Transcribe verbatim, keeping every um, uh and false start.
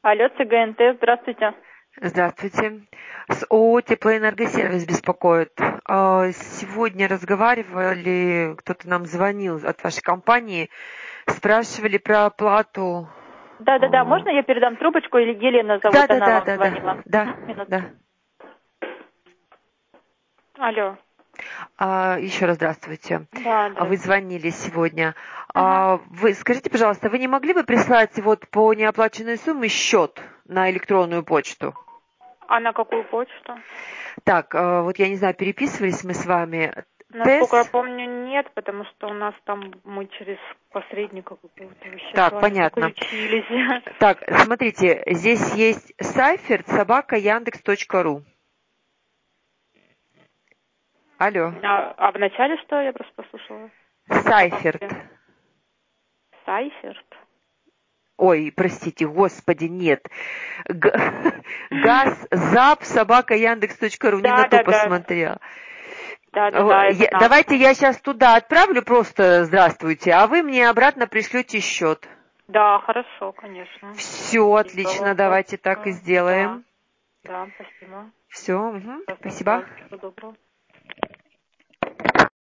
Алло, ЦГНТ, здравствуйте. Здравствуйте. С ООО «Теплоэнергосервис» беспокоит. А, Сегодня разговаривали, кто-то нам звонил от вашей компании, спрашивали про оплату. Да-да-да, а, можно я передам трубочку, или Елена зовут, Да, да, она да, вам да, звонила? да, да, Мгм, минутку. да. Алло. А, Еще раз здравствуйте. Да, А Вы здравствуйте. звонили сегодня. Ага. А, Вы скажите, пожалуйста, вы не могли бы прислать вот по неоплаченной сумме счет на электронную почту? А на какую почту? Так, а, вот я не знаю, переписывались мы с вами. Насколько я ТЭС. помню, нет, потому что у нас там мы через посредника какого-то вообще с Так, вами понятно. подключились. Так, смотрите, здесь есть сайферт собака яндекс точка ру. Алло. А, а в начале что? Я просто послушала. Сайферт. Сайферт? Ой, простите, господи, нет. Г- Газ, зап, собака яндекс точка ру. Не на то Да-да-да. посмотрела. Да-да-да, Э, это я- Давайте наша. я сейчас туда отправлю просто «Здравствуйте», а вы мне обратно пришлете счет. Да, хорошо, конечно. Все, Спасибо отлично, вам давайте так и большое. Да, сделаем. да, спасибо. Все, До спасибо. свидания. Всего доброго.